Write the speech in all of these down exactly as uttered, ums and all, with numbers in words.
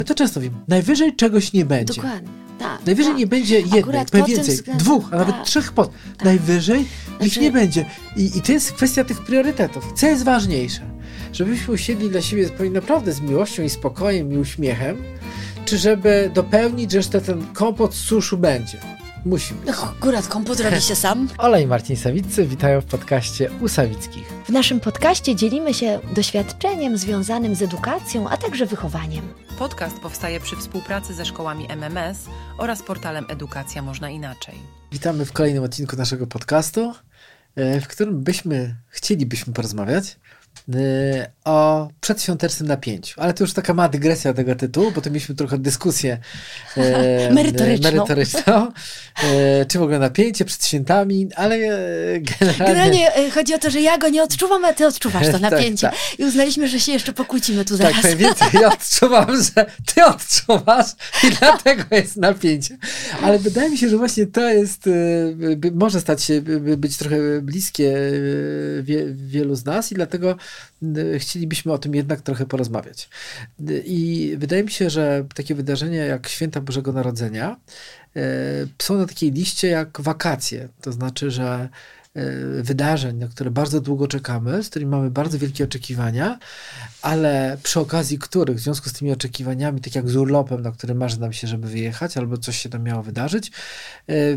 Ja to często wiem. Najwyżej czegoś nie będzie. Dokładnie. Tak, Najwyżej tak. nie będzie jednej, pewnie więcej, względem, dwóch, a nawet tak, trzech pod. tak. Najwyżej Znaczy... ich nie będzie. I, I to jest kwestia tych priorytetów. Co jest ważniejsze? Żebyśmy usiedli dla siebie naprawdę z miłością i spokojem i uśmiechem, czy żeby dopełnić, że jeszcze ten kompot z suszu będzie. Musi być. No, akurat kompot robi się sam. Ola i Marcin Sawiccy witają w podcaście U Sawickich. W naszym podcaście dzielimy się doświadczeniem związanym z edukacją, a także wychowaniem. Podcast powstaje przy współpracy ze szkołami M M S oraz portalem Edukacja Można Inaczej. Witamy w kolejnym odcinku naszego podcastu, w którym byśmy, chcielibyśmy porozmawiać o przedświątecznym napięciu. Ale to już taka mała dygresja tego tytułu, bo to mieliśmy trochę dyskusję e, merytoryczną, merytoryczną e, czy w ogóle napięcie przed świętami, ale generalnie... Generalnie chodzi o to, że ja go nie odczuwam, a ty odczuwasz to napięcie. tak, tak. I uznaliśmy, że się jeszcze pokłócimy tu zaraz. Tak, powiem więcej, ja odczuwam, że ty odczuwasz i dlatego jest napięcie. Ale wydaje mi się, że właśnie to jest, by, może stać się, by, być trochę bliskie wie, wielu z nas i dlatego chcielibyśmy o tym jednak trochę porozmawiać. I wydaje mi się, że takie wydarzenia jak Święta Bożego Narodzenia e, są na takiej liście jak wakacje. To znaczy, że e, wydarzeń, na które bardzo długo czekamy, z którymi mamy bardzo wielkie oczekiwania, ale przy okazji których, w związku z tymi oczekiwaniami, tak jak z urlopem, na który marzy nam się, żeby wyjechać, albo coś się tam miało wydarzyć, e, e,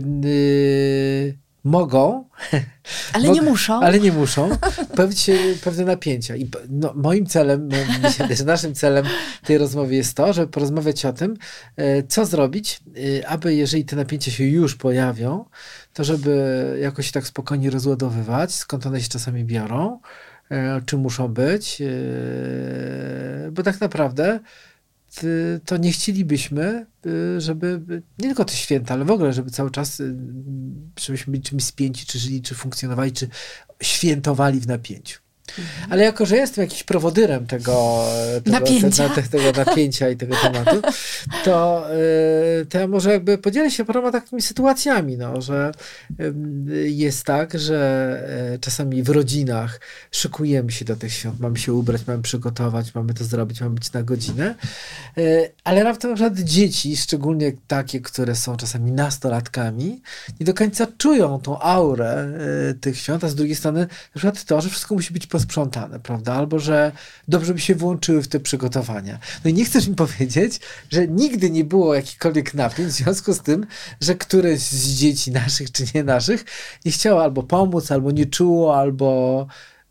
mogą, ale mogą, nie muszą, ale nie muszą pojawić się pewne napięcia. I no, moim celem, myślę, że naszym celem tej rozmowy jest to, żeby porozmawiać o tym, co zrobić, aby jeżeli te napięcia się już pojawią, to żeby jakoś tak spokojnie rozładowywać, skąd one się czasami biorą, czy muszą być, bo tak naprawdę to nie chcielibyśmy, żeby nie tylko te święta, ale w ogóle, żeby cały czas, żebyśmy byli czymś spięci, czy żyli, czy funkcjonowali, czy świętowali w napięciu. Mhm. Ale jako, że jestem jakimś prowodyrem tego tego napięcia, te, te, tego napięcia i tego tematu, to, to ja może jakby podzielę się paroma takimi sytuacjami, no, że jest tak, że czasami w rodzinach szykujemy się do tych świąt, mamy się ubrać, mamy przygotować, mamy to zrobić, mamy być na godzinę, ale raptem na przykład dzieci, szczególnie takie, które są czasami nastolatkami, nie do końca czują tą aurę tych świąt, a z drugiej strony na przykład to, że wszystko musi być posprzątane, prawda? Albo, że dobrze by się włączyły w te przygotowania. No i nie chcesz mi powiedzieć, że nigdy nie było jakichkolwiek napięć w związku z tym, że któreś z dzieci naszych, czy nie naszych, nie chciało albo pomóc, albo nie czuło, albo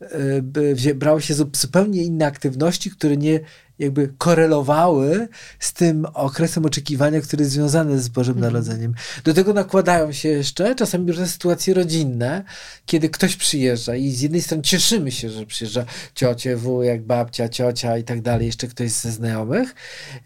yy, brało się zupełnie inne aktywności, które nie jakby korelowały z tym okresem oczekiwania, który jest związany z Bożym mm. Narodzeniem. Do tego nakładają się jeszcze czasami różne sytuacje rodzinne, kiedy ktoś przyjeżdża i z jednej strony cieszymy się, że przyjeżdża ciocie, wujek, babcia, ciocia i tak dalej, jeszcze ktoś ze znajomych.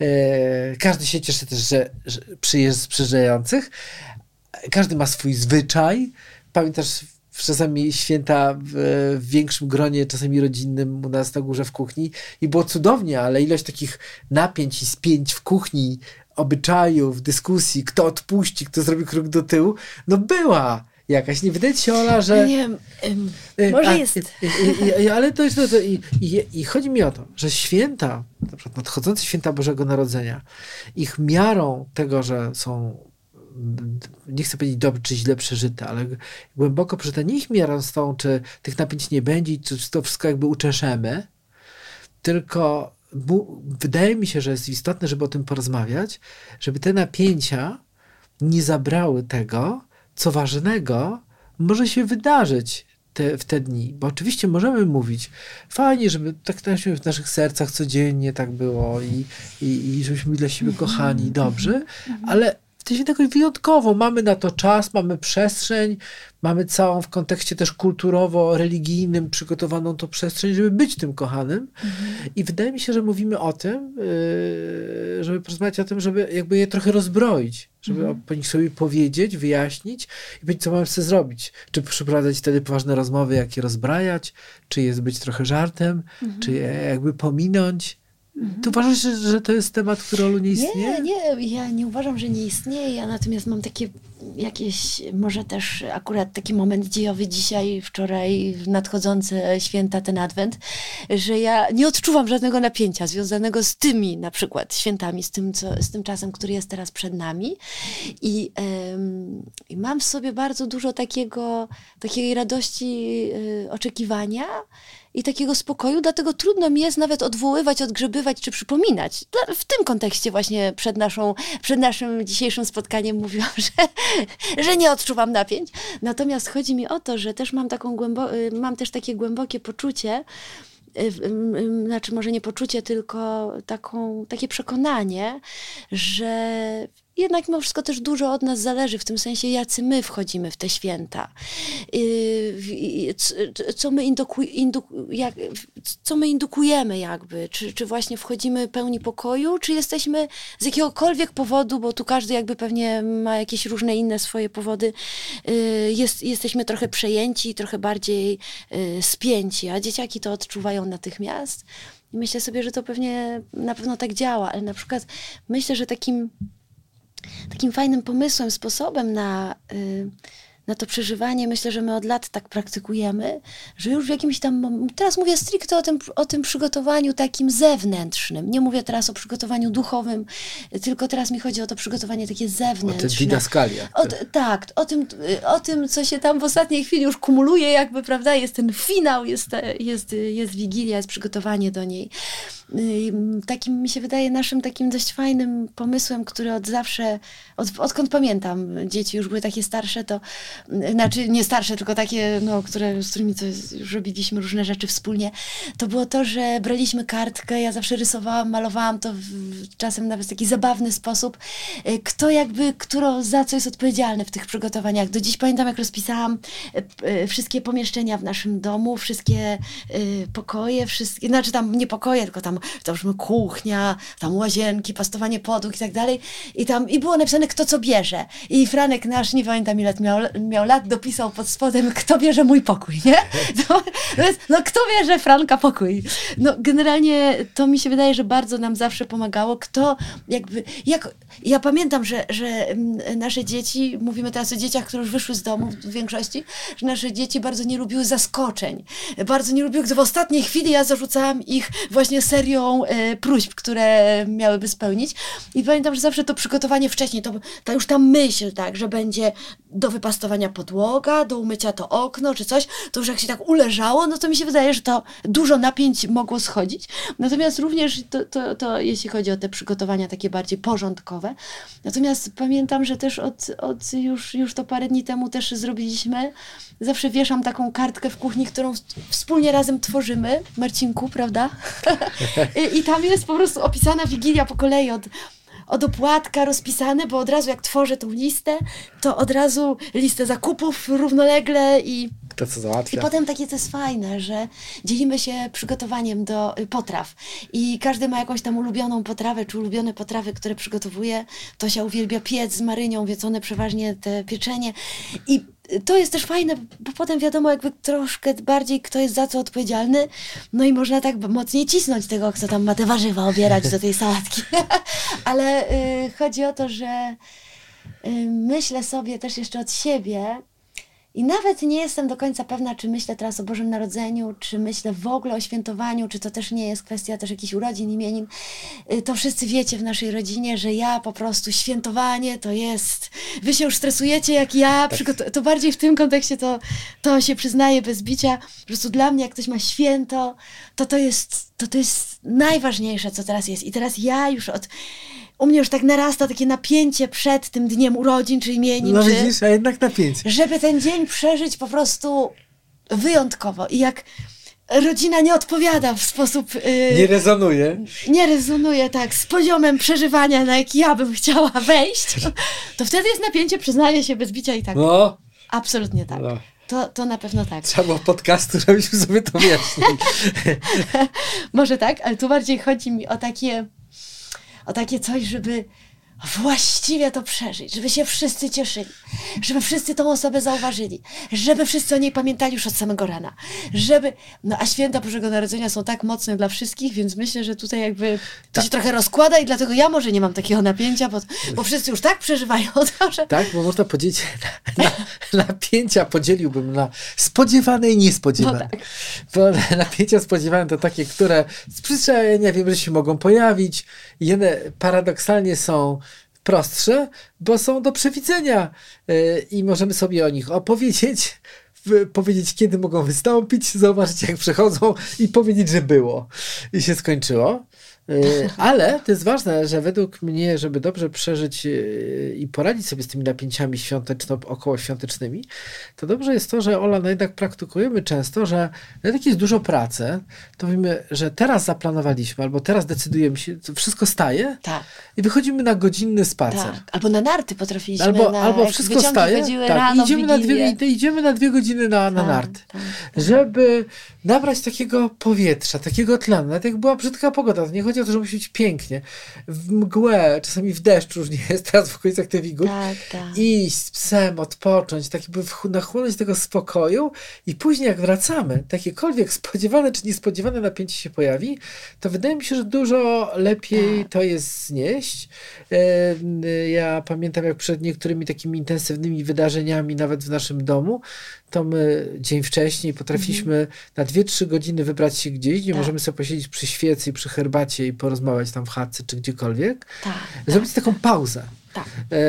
E, każdy się cieszy też, że, że przyjeżdża z przyjeżdżających. Każdy ma swój zwyczaj. Pamiętasz czasami święta w, w większym gronie, czasami rodzinnym u nas na górze w kuchni i było cudownie, ale ilość takich napięć i spięć w kuchni, obyczajów, dyskusji, kto odpuści, kto zrobi krok do tyłu, no była jakaś. Nie wydaje ci się, Ola, że... Nie wiem, ym, może A, jest. I, i, i, ale to jest... To, to, i, i, I chodzi mi o to, że święta, na przykład nadchodzące święta Bożego Narodzenia, ich miarą tego, że są nie chcę powiedzieć dobrze czy źle przeżyte, ale głęboko przeżyte, nie ich miarą z tą, czy tych napięć nie będzie, czy to wszystko jakby uczeszemy, tylko bu, wydaje mi się, że jest istotne, żeby o tym porozmawiać, żeby te napięcia nie zabrały tego, co ważnego może się wydarzyć te, w te dni. Bo oczywiście możemy mówić, fajnie, żeby tak w naszych sercach codziennie tak było i, i, i żebyśmy byli dla siebie kochani i dobrzy, ale to tego wyjątkowo. Mamy na to czas, mamy przestrzeń, mamy całą w kontekście też kulturowo-religijnym przygotowaną tą przestrzeń, żeby być tym kochanym. Mhm. I wydaje mi się, że mówimy o tym, yy, żeby porozmawiać o tym, żeby jakby je trochę rozbroić, żeby mhm. po nich sobie powiedzieć, wyjaśnić i powiedzieć, co mamy sobie zrobić. Czy przeprowadzać wtedy poważne rozmowy, jak je rozbrajać, czy jest być trochę żartem, mhm. czy je jakby pominąć. Mhm. Ty uważasz, że, że to jest temat, który, Olu, nie istnieje? Nie, nie, ja nie uważam, że nie istnieje, ja natomiast mam takie jakieś, może też akurat taki moment dziejowy dzisiaj, wczoraj, nadchodzące święta, ten adwent, że ja nie odczuwam żadnego napięcia związanego z tymi na przykład świętami, z tym, co, z tym czasem, który jest teraz przed nami. I, ym, i mam w sobie bardzo dużo takiego, takiej radości, y, oczekiwania i takiego spokoju, dlatego trudno mi jest nawet odwoływać, odgrzebywać czy przypominać. W tym kontekście właśnie przed, naszą, przed naszym dzisiejszym spotkaniem mówiłam, że, że nie odczuwam napięć. Natomiast chodzi mi o to, że też mam, taką głębo- mam też takie głębokie poczucie, znaczy może nie poczucie, tylko taką, takie przekonanie, że jednak mimo wszystko też dużo od nas zależy, w tym sensie, jacy my wchodzimy w te święta. Co my, induku, induku, jak, co my indukujemy jakby, czy, czy właśnie wchodzimy pełni pokoju, czy jesteśmy z jakiegokolwiek powodu, bo tu każdy jakby pewnie ma jakieś różne inne swoje powody, jest, jesteśmy trochę przejęci, trochę bardziej spięci, a dzieciaki to odczuwają natychmiast. I myślę sobie, że to pewnie na pewno tak działa, ale na przykład myślę, że takim Takim fajnym pomysłem, sposobem na, y, na to przeżywanie, myślę, że my od lat tak praktykujemy, że już w jakimś tam, teraz mówię stricte o tym, o tym przygotowaniu takim zewnętrznym. Nie mówię teraz o przygotowaniu duchowym, tylko teraz mi chodzi o to przygotowanie takie zewnętrzne. O te didaskalia. O, tak, o tym, o tym, co się tam w ostatniej chwili już kumuluje jakby, prawda, jest ten finał, jest, jest, jest Wigilia, jest przygotowanie do niej. Takim, mi się wydaje, naszym takim dość fajnym pomysłem, który od zawsze, od, odkąd pamiętam, dzieci już były takie starsze, to znaczy nie starsze, tylko takie, no, które, z którymi to już robiliśmy różne rzeczy wspólnie, to było to, że braliśmy kartkę, ja zawsze rysowałam, malowałam to w, czasem nawet w taki zabawny sposób, kto jakby, kto za co jest odpowiedzialny w tych przygotowaniach. Do dziś pamiętam, jak rozpisałam wszystkie pomieszczenia w naszym domu, wszystkie pokoje, wszystkie, znaczy tam nie pokoje, tylko tam tam kuchnia, tam łazienki, pastowanie podłóg i tak dalej. I tam i było napisane, kto co bierze. I Franek nasz, nie pamiętam ile miał, miał lat, dopisał pod spodem, kto bierze mój pokój, nie? No, no kto bierze Franka pokój? No generalnie to mi się wydaje, że bardzo nam zawsze pomagało. Kto jakby, jak, ja pamiętam, że, że nasze dzieci, mówimy teraz o dzieciach, które już wyszły z domu w większości, że nasze dzieci bardzo nie lubiły zaskoczeń. Bardzo nie lubiły, gdy w ostatniej chwili ja zarzucałam ich właśnie serią e, próśb, które miałyby spełnić. I pamiętam, że zawsze to przygotowanie wcześniej, to, to już ta myśl, tak, że będzie do wypastowania podłoga, do umycia to okno, czy coś, to już jak się tak uleżało, no to mi się wydaje, że to dużo napięć mogło schodzić. Natomiast również to, to, to jeśli chodzi o te przygotowania takie bardziej porządkowe. Natomiast pamiętam, że też od, od już, już to parę dni temu też zrobiliśmy, zawsze wieszam taką kartkę w kuchni, którą wspólnie razem tworzymy, Marcinku, prawda? I, I tam jest po prostu opisana Wigilia po kolei od od opłatka rozpisane, bo od razu jak tworzę tą listę, to od razu listę zakupów równolegle i kto co załatwia. I potem takie to jest fajne, że dzielimy się przygotowaniem do potraw i każdy ma jakąś tam ulubioną potrawę, czy ulubione potrawy, które przygotowuje. Tosia uwielbia piec z Marynią, wiecone przeważnie te pieczenie i to jest też fajne, bo potem wiadomo jakby troszkę bardziej kto jest za co odpowiedzialny, no i można tak mocniej cisnąć tego, kto tam ma te warzywa obierać do tej sałatki. Ale y, chodzi o to, że y, myślę sobie też jeszcze od siebie i nawet nie jestem do końca pewna, czy myślę teraz o Bożym Narodzeniu, czy myślę w ogóle o świętowaniu, czy to też nie jest kwestia też jakichś urodzin, imienin. To wszyscy wiecie w naszej rodzinie, że ja po prostu świętowanie to jest... Wy się już stresujecie jak ja, tak. To bardziej w tym kontekście to, to się przyznaję bez bicia. Po prostu dla mnie jak ktoś ma święto, to to jest, to to jest najważniejsze, co teraz jest. I teraz ja już od... U mnie już tak narasta takie napięcie przed tym dniem urodzin czy imienin. No czy, widzisz, a jednak napięcie. Żeby ten dzień przeżyć po prostu wyjątkowo. I jak rodzina nie odpowiada w sposób... Yy, nie rezonuje. Nie rezonuje, tak, z poziomem przeżywania, na jaki ja bym chciała wejść, to wtedy jest napięcie, przyznaję się bez bicia i tak. No. Absolutnie tak. No. To, to na pewno tak. Trzeba było podcastu, żebyśmy sobie to wyjaśnili. Może tak, ale tu bardziej chodzi mi o takie... o takie coś, żeby właściwie to przeżyć, żeby się wszyscy cieszyli, żeby wszyscy tą osobę zauważyli, żeby wszyscy o niej pamiętali już od samego rana, żeby, no a święta Bożego Narodzenia są tak mocne dla wszystkich, więc myślę, że tutaj jakby to tak. się trochę rozkłada i dlatego ja może nie mam takiego napięcia, bo, bo wszyscy już tak przeżywają to, że... Tak, bo można podzielić, na, na, napięcia podzieliłbym na spodziewane i niespodziewane. No tak. Bo napięcia spodziewane to takie, które z przyzwyczajenia wiem, że się mogą pojawić i one paradoksalnie są prostsze, bo są do przewidzenia yy, i możemy sobie o nich opowiedzieć, w, powiedzieć, kiedy mogą wystąpić, zobaczyć, jak przechodzą i powiedzieć, że było i się skończyło. Yy, ale to jest ważne, że według mnie, żeby dobrze przeżyć yy, i poradzić sobie z tymi napięciami świąteczno-okołoświątecznymi, to dobrze jest to, że Ola, no jednak praktykujemy często, że jak jest dużo pracy, to mówimy, że teraz zaplanowaliśmy, albo teraz decydujemy się, to wszystko staje Tak. i wychodzmy na godzinny spacer. Tak. Albo na narty potrafiliśmy. Albo, na, albo jak wszystko staje, tak, rano, idziemy, na Wigilię. dwie, idziemy na dwie godziny na, na Tak, narty, tak, żeby nabrać takiego powietrza, takiego tlenu. Nawet jak była brzydka pogoda, to nie chodzi o to, że musi być pięknie. W mgłę, czasami w deszczu już nie jest, teraz w okolicach tych Wigół. Tak, tak. Iść z psem, odpocząć, tak jakby nachłonąć tego spokoju i później jak wracamy, takiekolwiek spodziewane czy niespodziewane napięcie się pojawi, to wydaje mi się, że dużo lepiej Tak. to jest znieść. E, Ja pamiętam, jak przed niektórymi takimi intensywnymi wydarzeniami, nawet w naszym domu, to my dzień wcześniej potrafiliśmy mm. na dwie, trzy godziny wybrać się gdzieś, gdzie tak. możemy sobie posiedzieć przy świecy i przy herbacie i porozmawiać tam w chatce czy gdziekolwiek. Tak, Zrobić taką pauzę. Tak.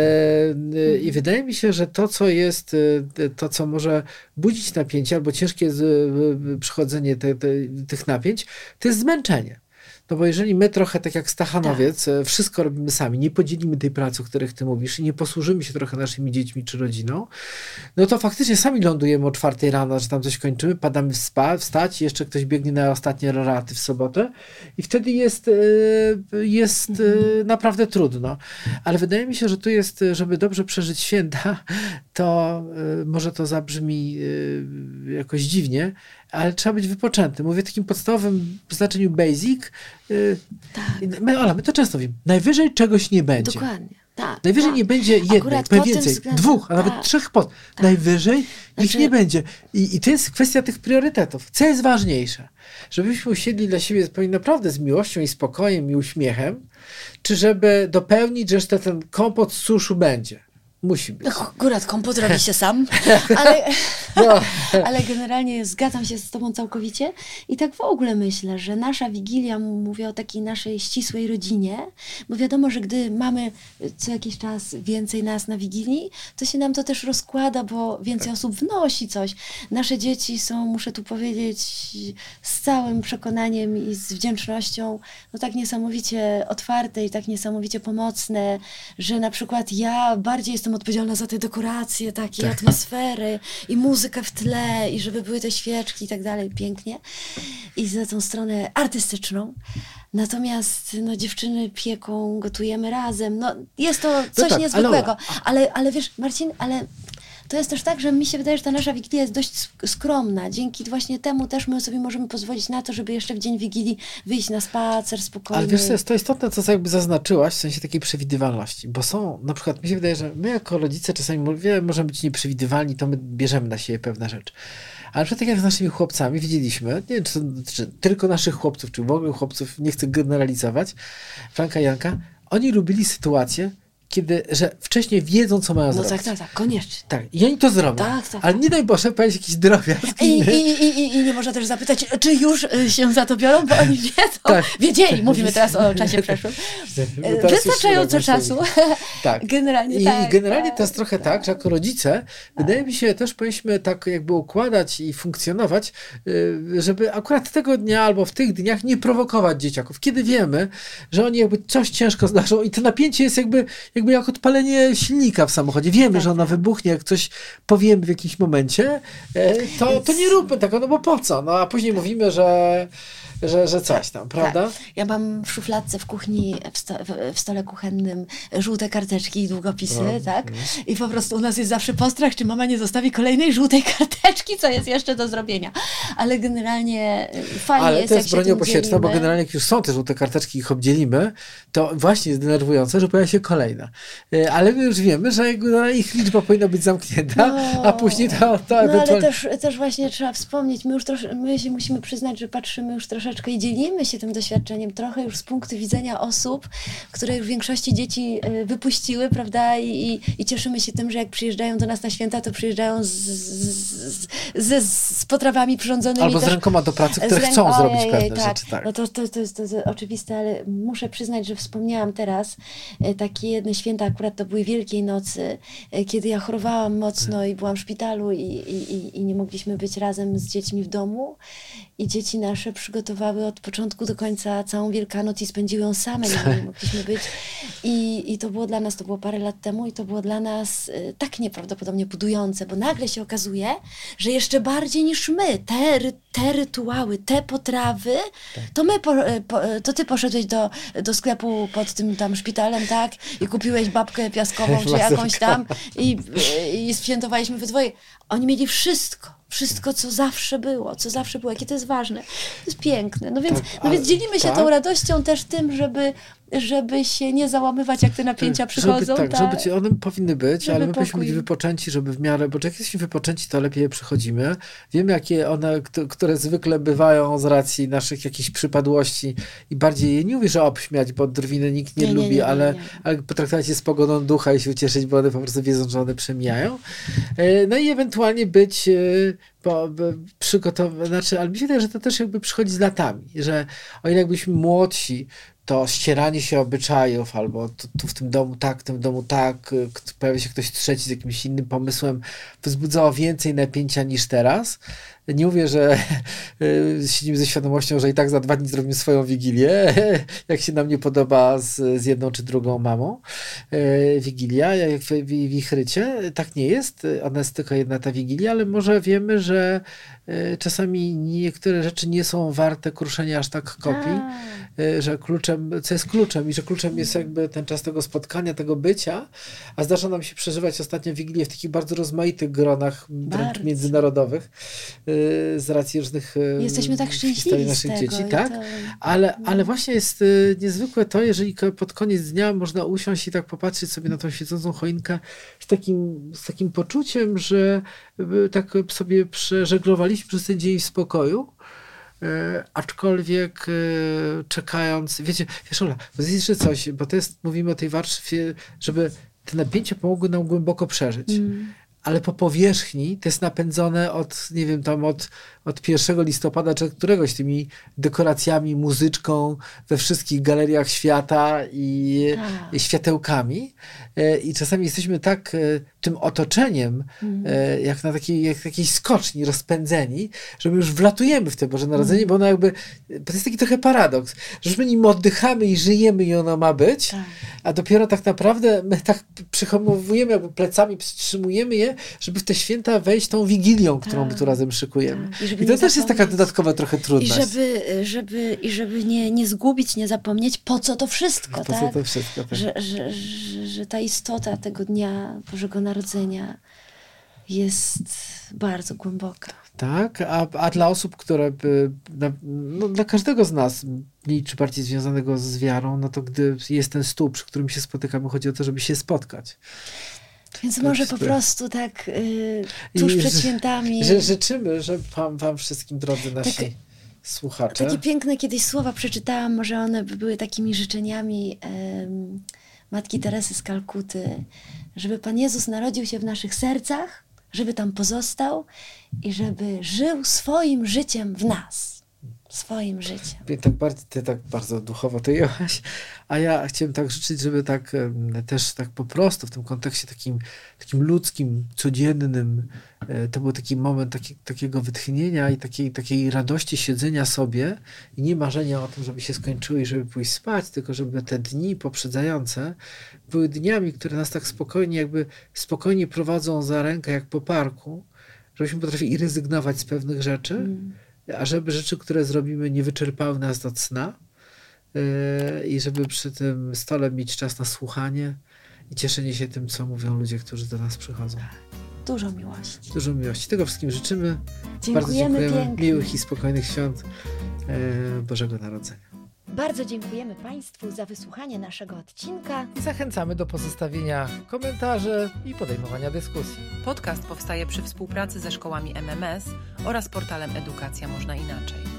E, I wydaje mi się, że to, co jest, to, co może budzić napięcie, albo ciężkie jest przychodzenie te, te, tych napięć, to jest zmęczenie. No bo jeżeli my trochę, tak jak Stachanowiec, tak. wszystko robimy sami, nie podzielimy tej pracy, o których ty mówisz i nie posłużymy się trochę naszymi dziećmi czy rodziną, no to faktycznie sami lądujemy o czwartej rano, że tam coś kończymy, padamy spa, wstać, jeszcze ktoś biegnie na ostatnie roraty w sobotę i wtedy jest, jest mhm. naprawdę trudno. Ale wydaje mi się, że tu jest, żeby dobrze przeżyć święta, to może to zabrzmi jakoś dziwnie, ale trzeba być wypoczęty. Mówię w takim podstawowym znaczeniu basic. Tak. My, Ola, my to często mówimy. Najwyżej czegoś nie będzie. Dokładnie. Tak, Najwyżej tak. nie będzie jednej, Akurat więcej, względem, dwóch, a nawet tak, trzech pod. tak. Najwyżej znaczy... ich nie będzie. I, I to jest kwestia tych priorytetów. Co jest ważniejsze? Żebyśmy usiedli dla siebie naprawdę z miłością i spokojem i uśmiechem, czy żeby dopełnić, że jeszcze ten kompot z suszu będzie. Musi być. No, akurat kompot robi się sam, ale, no. ale generalnie zgadzam się z tobą całkowicie i tak w ogóle myślę, że nasza Wigilia, mówię o takiej naszej ścisłej rodzinie, bo wiadomo, że gdy mamy co jakiś czas więcej nas na Wigilii, to się nam to też rozkłada, bo więcej osób wnosi coś. Nasze dzieci są, muszę tu powiedzieć, z całym przekonaniem i z wdzięcznością, no tak niesamowicie otwarte i tak niesamowicie pomocne, że na przykład ja bardziej jestem odpowiedzialna za te dekoracje, takie tak. atmosfery i muzykę w tle i żeby były te świeczki i tak dalej, pięknie. I za tą stronę artystyczną. Natomiast no, dziewczyny pieką, gotujemy razem. No, jest to coś no tak, niezwykłego. Ale, ale, ale wiesz, Marcin, ale to jest też tak, że mi się wydaje, że ta nasza Wigilia jest dość skromna. Dzięki właśnie temu też my sobie możemy pozwolić na to, żeby jeszcze w dzień Wigilii wyjść na spacer spokojnie. Ale wiesz, to jest to istotne, co jakby zaznaczyłaś, w sensie takiej przewidywalności, bo są, na przykład mi się wydaje, że my jako rodzice czasami mówię, możemy być nieprzewidywalni, to my bierzemy na siebie pewne rzeczy. Ale przed tak jak z naszymi chłopcami widzieliśmy, nie wiem, czy, to, czy tylko naszych chłopców, czy w ogóle chłopców, nie chcę generalizować, Franka i Janka, oni lubili sytuację, kiedy, że wcześniej wiedzą, co mają no zrobić. No tak, tak, tak, koniecznie. Tak, i oni to zrobią. Tak, tak, ale tak. nie daj Boże powiedzieć jakiś drobiazg. I, i, i, i, I nie można też zapytać, czy już się za to biorą, bo oni wiedzą. Tak. Wiedzieli, mówimy teraz o czasie przeszłym. Wystarczająco czasu. Tak. Generalnie I, tak. I generalnie tak, to jest trochę tak, tak że jako rodzice, tak. wydaje mi się, też powinniśmy tak jakby układać i funkcjonować, żeby akurat tego dnia albo w tych dniach nie prowokować dzieciaków. Kiedy wiemy, że oni jakby coś ciężko zdarzą i to napięcie jest jakby, jakby jak odpalenie silnika w samochodzie. Wiemy, tak, że ona wybuchnie, jak coś powiemy w jakimś momencie, to, to nie róbmy tego, no bo po co? No a później mówimy, że że, że coś tam, prawda? Tak. Ja mam w szufladce w kuchni, w, sto, w, w stole kuchennym żółte karteczki i długopisy, no, tak? No. I po prostu u nas jest zawsze postrach, czy mama nie zostawi kolejnej żółtej karteczki, co jest jeszcze do zrobienia. Ale generalnie fajnie Ale jest, to jest jak broń obosieczna, bo generalnie jak już są te żółte karteczki i ich obdzielimy, to właśnie jest denerwujące, że pojawia się kolejna. Ale my już wiemy, że ich liczba powinna być zamknięta, no, a później to, to no, ewentualnie... ale też, też właśnie trzeba wspomnieć, my już trosz, my się musimy przyznać, że patrzymy już troszeczkę i dzielimy się tym doświadczeniem trochę już z punktu widzenia osób, które już w większości dzieci wypuściły, prawda, i, i, i cieszymy się tym, że jak przyjeżdżają do nas na święta, to przyjeżdżają z, z, z, z potrawami przyrządzonymi. Albo z też, rękoma do pracy, które ręk... chcą Ojej, zrobić pewne tak. rzeczy. Tak. No to, to, to, jest, to jest oczywiste, ale muszę przyznać, że wspomniałam teraz takie jedne święta, akurat to były Wielkiej Nocy, kiedy ja chorowałam mocno i byłam w szpitalu i, i, i nie mogliśmy być razem z dziećmi w domu i dzieci nasze przygotowały od początku do końca całą Wielkanoc i spędziły ją same, nie, nie mogliśmy być I, i to było dla nas, to było parę lat temu i to było dla nas y, tak nieprawdopodobnie budujące, bo nagle się okazuje, że jeszcze bardziej niż my, te, te rytuały, te potrawy, tak. to my, po, po, to ty poszedłeś do, do sklepu pod tym tam szpitalem, tak, i kupiłeś babkę piaskową czy jakąś tam i, i, i świętowaliśmy we dwoje. Oni mieli wszystko. Wszystko, co zawsze było, co zawsze było, jakie to jest ważne. To jest piękne. No więc, tak, no więc dzielimy się tak? tą radością też tym, żeby, żeby się nie załamywać, jak te napięcia żeby, przychodzą. Tak, tak, żeby one powinny być, żeby ale my pokój. powinniśmy być wypoczęci, żeby w miarę, bo jak jesteśmy wypoczęci, to lepiej je przechodzimy. Wiemy, jakie one, które zwykle bywają z racji naszych jakichś przypadłości i bardziej je nie mówię, że obśmiać, bo drwiny nikt nie, nie lubi, nie, nie, ale, nie. ale potraktować je z pogodą ducha i się ucieszyć, bo one po prostu wiedzą, że one przemijają. No i ewentualnie być po, przygotowane, znaczy, ale mi się wydaje, że to też jakby przychodzi z latami, że o ile jakbyśmy młodsi, to ścieranie się obyczajów, albo tu, tu w tym domu tak, w tym domu tak, pojawia się ktoś trzeci z jakimś innym pomysłem, wzbudzało więcej napięcia niż teraz. Nie mówię, że siedzimy ze świadomością, że i tak za dwa dni zrobimy swoją wigilię, jak się nam nie podoba z, z jedną czy drugą mamą. Wigilia, jak w, w, w ich rycie, tak nie jest. Ona jest tylko jedna ta wigilia, ale może wiemy, że czasami niektóre rzeczy nie są warte kruszenia aż tak kopii, A. że kluczem, co jest kluczem i że kluczem jest jakby ten czas tego spotkania, tego bycia, a zdarza nam się przeżywać ostatnio Wigilię w takich bardzo rozmaitych gronach, wręcz międzynarodowych, z racji różnych Jesteśmy tak szczęśliwi naszych z tego, dzieci, tak? To... Ale, ale właśnie jest niezwykłe to, jeżeli pod koniec dnia można usiąść i tak popatrzeć sobie na tą świecącą choinkę z takim, z takim poczuciem, że tak sobie przeżeglowaliśmy przez ten dzień w spokoju, E, aczkolwiek e, czekając, wiecie, wiesz Ola, bo jest jeszcze coś, bo to jest, mówimy o tej warstwie, żeby te napięcia pomogły nam głęboko przeżyć. Mm. Ale po powierzchni to jest napędzone od, nie wiem, tam od, od pierwszego listopada, czy któregoś tymi dekoracjami, muzyczką we wszystkich galeriach świata i, i światełkami. E, I czasami jesteśmy tak e, tym otoczeniem, mm. e, jak na takiej, jak takiej skoczni, rozpędzeni, że my już wlatujemy w te Boże Narodzenie, mm. bo ono jakby, bo to jest taki trochę paradoks, że my nim oddychamy i żyjemy i ono ma być, tak. a dopiero tak naprawdę my tak przyhamowujemy, jakby plecami wstrzymujemy je, żeby w te święta wejść tą Wigilią, którą tak, my tu razem szykujemy. Tak. I, I to też zapomnieć. Jest taka dodatkowa trochę trudność. I żeby, żeby, i żeby nie, nie zgubić, nie zapomnieć, po co to wszystko, po tak? co to wszystko, tak? Że, że, że, że ta istota tego dnia Bożego Narodzenia jest bardzo głęboka. Tak, a, a dla osób, które by, no, dla każdego z nas, mniej czy bardziej związanego z wiarą, no to gdy jest ten stół, przy którym się spotykamy, chodzi o to, żeby się spotkać. Więc tak, może po prostu tak yy, tuż I, przed że, świętami. Że życzymy, że wam, wam wszystkim, drodzy nasi tak, słuchacze. Takie piękne kiedyś słowa przeczytałam, może one by były takimi życzeniami yy, Matki Teresy z Kalkuty, żeby Pan Jezus narodził się w naszych sercach, żeby tam pozostał i żeby żył swoim życiem w nas. Swoim życiem. Tak bardzo, ty tak bardzo duchowo to jęłaś, a ja chciałem tak życzyć, żeby tak też tak po prostu w tym kontekście takim, takim ludzkim, codziennym, to był taki moment taki, takiego wytchnienia i takiej, takiej radości siedzenia sobie i nie marzenia o tym, żeby się skończyły i żeby pójść spać, tylko żeby te dni poprzedzające były dniami, które nas tak spokojnie, jakby spokojnie prowadzą za rękę jak po parku, żebyśmy potrafili rezygnować z pewnych rzeczy, mm. a żeby rzeczy, które zrobimy, nie wyczerpały nas do cna yy, i żeby przy tym stole mieć czas na słuchanie i cieszenie się tym, co mówią ludzie, którzy do nas przychodzą. Dużo miłości. Dużo miłości. Tego wszystkim życzymy. Dziękujemy Bardzo dziękujemy. pięknie. Miłych i spokojnych świąt yy, Bożego Narodzenia. Bardzo dziękujemy Państwu za wysłuchanie naszego odcinka. I zachęcamy do pozostawienia komentarzy i podejmowania dyskusji. Podcast powstaje przy współpracy ze szkołami M M S oraz portalem Edukacja Można Inaczej.